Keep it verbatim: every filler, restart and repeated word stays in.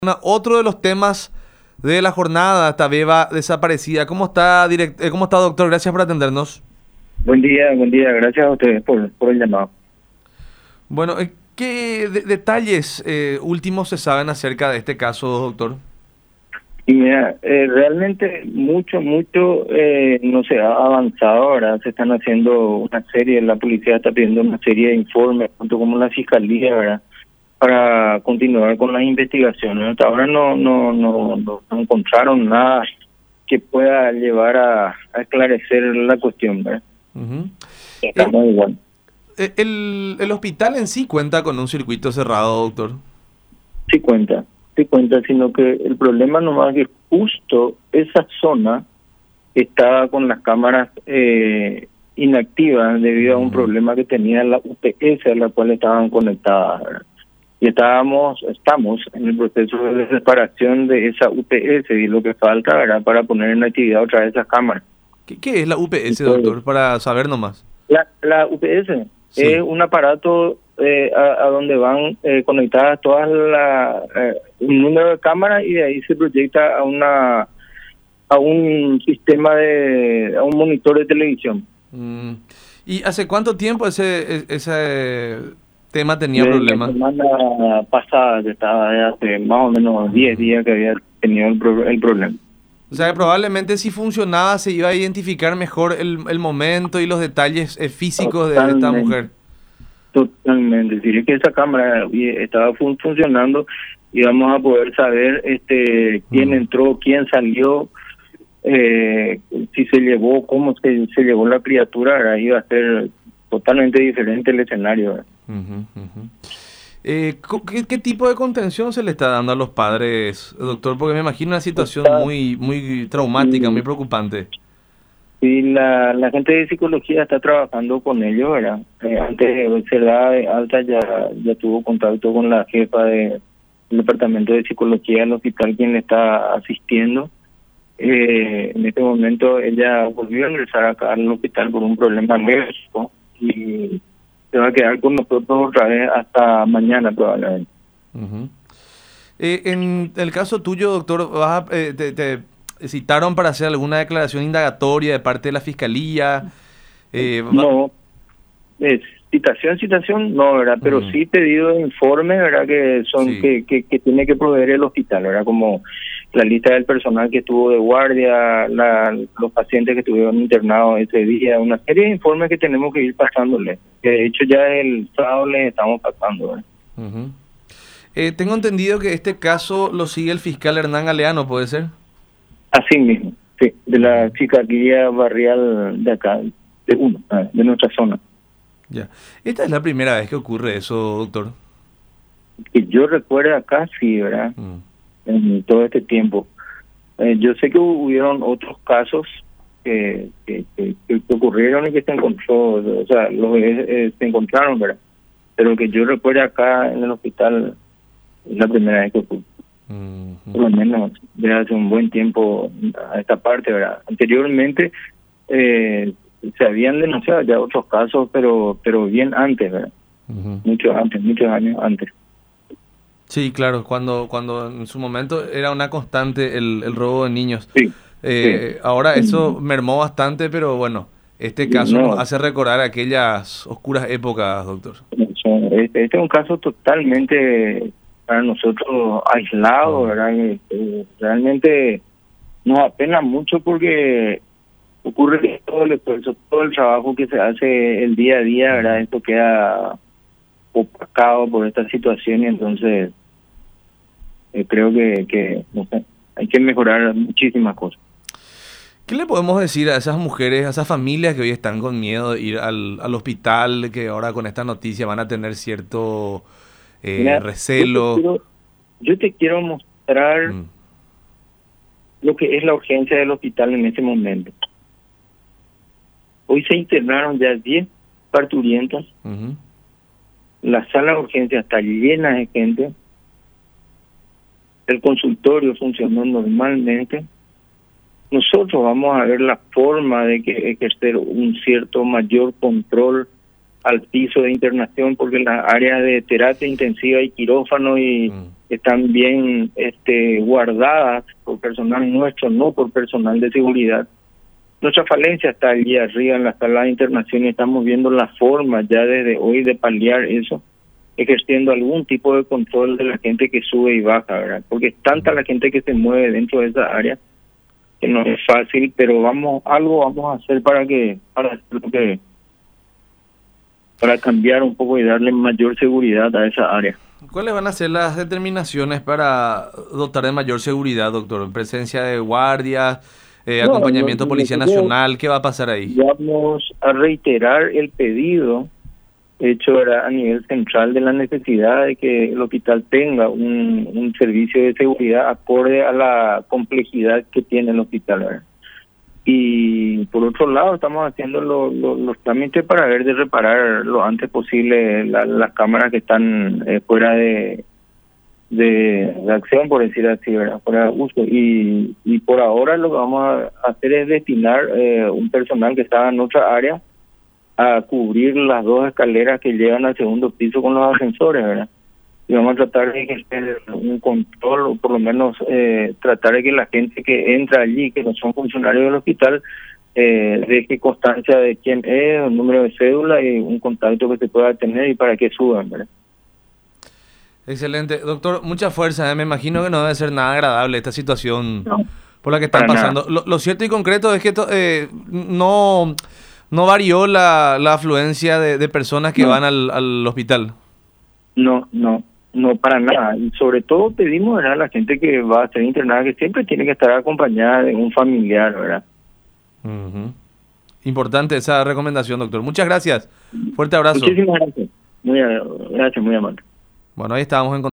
Una- Otro de los temas de la jornada, esta beba desaparecida. ¿Cómo está, direct- eh, ¿Cómo está, doctor? Gracias por atendernos. Buen día, buen día. Gracias a ustedes por, por el llamado. Bueno, eh, ¿qué de- detalles eh, últimos se saben acerca de este caso, doctor? Y mira, eh, realmente mucho, mucho eh, no se ha avanzado. Ahora se están haciendo una serie, la policía está pidiendo una serie de informes, junto como la fiscalía, ¿verdad?, para continuar con las investigaciones. Hasta ahora no, no, no, no encontraron nada que pueda llevar a, a esclarecer la cuestión, ¿verdad? Ujú. Eh, Estamos igual. eh, el, el hospital en sí cuenta con un circuito cerrado, doctor. Sí cuenta, sí cuenta, sino que el problema nomás es que justo esa zona estaba con las cámaras eh, inactivas debido a un Mm. problema que tenía la U P S a la cual estaban conectadas, ¿verdad? Y estábamos, estamos en el proceso de separación de esa U P S y lo que falta, ¿verdad?, para poner en actividad otra vez esas cámaras. ¿Qué, qué es la U P S, Entonces, doctor? Para saber nomás. La, la U P S Sí. es un aparato eh, a, a donde van eh, conectadas todas la, eh, un número de cámaras y de ahí se proyecta a una a un sistema de a un monitor de televisión. Mm. ¿Y hace cuánto tiempo ese, e- ese tema tenía Desde la problemas? semana pasada, que estaba de hace más o menos diez días que había tenido el, pro- el problema. O sea, que probablemente si funcionaba se iba a identificar mejor el, el momento y los detalles eh, físicos de, de esta Totalmente, mujer. totalmente. Es decir, que esa cámara eh, estaba fun- funcionando y vamos a poder saber este quién Mm. entró, quién salió, eh, si se llevó, cómo se, se llevó la criatura, ¿verdad? Iba a ser totalmente diferente el escenario, ¿verdad? Ujú, ujú. Eh, co- ¿qué, qué tipo de contención se le está dando a los padres, doctor? Porque me imagino una situación Está, muy, muy traumática, muy y, preocupante. y la, la gente de psicología está trabajando con ellos, ¿verdad? Eh, antes de ser dada de alta ya, ya tuvo contacto con la jefa de- del departamento de psicología del hospital, quien le está asistiendo. Eh, en este momento ella volvió a ingresar acá al hospital por un problema médico y se va a quedar con nosotros otra vez hasta mañana probablemente. Ujú. Eh, en el caso tuyo, doctor, vas a- eh, te, te citaron para hacer alguna declaración indagatoria de parte de la fiscalía. Eh, va- No, es citación, citación, no, ¿verdad? Pero Mm, sí pedido de informes, ¿verdad? Que son sí. que, que, que tiene que proveer el hospital, ¿verdad? Como la lista del personal que estuvo de guardia, la, los pacientes que estuvieron internados ese día, una serie de informes que tenemos que ir pasándole. Que de hecho ya el sábado les estamos pasando, ¿verdad? Ujú. Eh, tengo entendido que este caso lo sigue el fiscal Hernán Galeano, ¿puede ser? Así mismo, sí, de la Ujú. Fiscalía Barrial de acá, de uno, ah, de nuestra zona. Ya. Esta es la primera vez que ocurre eso, doctor. Que yo recuerdo acá, sí, ¿verdad? Mm. En todo este tiempo. Eh, yo sé que hubieron otros casos que, que, que, que ocurrieron y que se encontró, o sea, los eh, eh, se encontraron, ¿verdad? Pero que yo recuerdo acá en el hospital es la primera vez que ocurrió. Ujú. Por lo menos desde hace un buen tiempo a esta parte, ¿verdad? Anteriormente eh, se habían denunciado ya otros casos, pero pero bien antes, ¿verdad? Ujú. Muchos antes, muchos años antes. Sí, claro, cuando, cuando en su momento era una constante el, el robo de niños. Sí, sí. Eh, ahora eso mermó bastante, pero bueno, este caso nos No, hace recordar aquellas oscuras épocas, doctor. este, este es un caso totalmente para nosotros aislado, Mm. ¿verdad? Eh, eh, realmente nos apena mucho porque ocurre que todo el esfuerzo, todo el trabajo que se hace el día a día, ¿verdad? Ujú. Esto queda opacado por esta situación y entonces eh, creo que, que no sé, hay que mejorar muchísimas cosas. ¿Qué le podemos decir a esas mujeres, a esas familias que hoy están con miedo de ir al, al hospital, que ahora con esta noticia van a tener cierto eh, Mira, yo te recelo? quiero, yo te quiero mostrar Mm. lo que es la urgencia del hospital en este momento. Hoy se internaron ya diez parturientas, Ujú. la sala de urgencia está llena de gente, el consultorio funcionó normalmente. Nosotros vamos a ver la forma de que ejercer un cierto mayor control al piso de internación, porque en las áreas de terapia intensiva y quirófano y, Mm. están bien este, guardadas por personal nuestro, no por personal de seguridad. Nuestra falencia está allí arriba en la sala de internación y estamos viendo la forma ya desde hoy de paliar eso, ejerciendo algún tipo de control de la gente que sube y baja, ¿verdad? Porque es tanta la gente que se mueve dentro de esa área que no es fácil, pero vamos algo vamos a hacer para que para que para cambiar un poco y darle mayor seguridad a esa área. ¿Cuáles van a ser las determinaciones para dotar de mayor seguridad, doctor? ¿Presencia de guardias, eh, No, acompañamiento no, Policía no, Nacional? ¿Qué va a pasar ahí? Vamos a reiterar el pedido hecho era a nivel central de la necesidad de que el hospital tenga un, un servicio de seguridad acorde a la complejidad que tiene el hospital, ¿verdad? Y por otro lado estamos haciendo lo, lo, los trámites para ver de reparar lo antes posible la, las cámaras que están eh, fuera de, de, de acción, por decir así, ¿verdad? Fuera de uso. Y, y por ahora lo que vamos a hacer es destinar eh, un personal que está en otra área a cubrir las dos escaleras que llegan al segundo piso con los ascensores, ¿verdad? Y vamos a tratar de ejercer un control, o por lo menos eh, tratar de que la gente que entra allí, que no son funcionarios del hospital, eh, deje constancia de quién es, el número de cédula y un contacto que se pueda tener y para que suban, ¿verdad? Excelente. Doctor, mucha fuerza, ¿eh? Me imagino que no debe ser nada agradable esta situación No, por la que están pasando. Lo, lo cierto y concreto es que to, eh, no, no varió la, la afluencia de, de personas que no. van al, al hospital. No, no. No, para nada. Y sobre todo pedimos, ¿verdad?, a la gente que va a ser internada que siempre tiene que estar acompañada de un familiar, ¿verdad? Uh-huh. Importante esa recomendación, doctor. Muchas gracias. Fuerte abrazo. Muchísimas gracias. Muy gracias, muy amable. Bueno, ahí estábamos en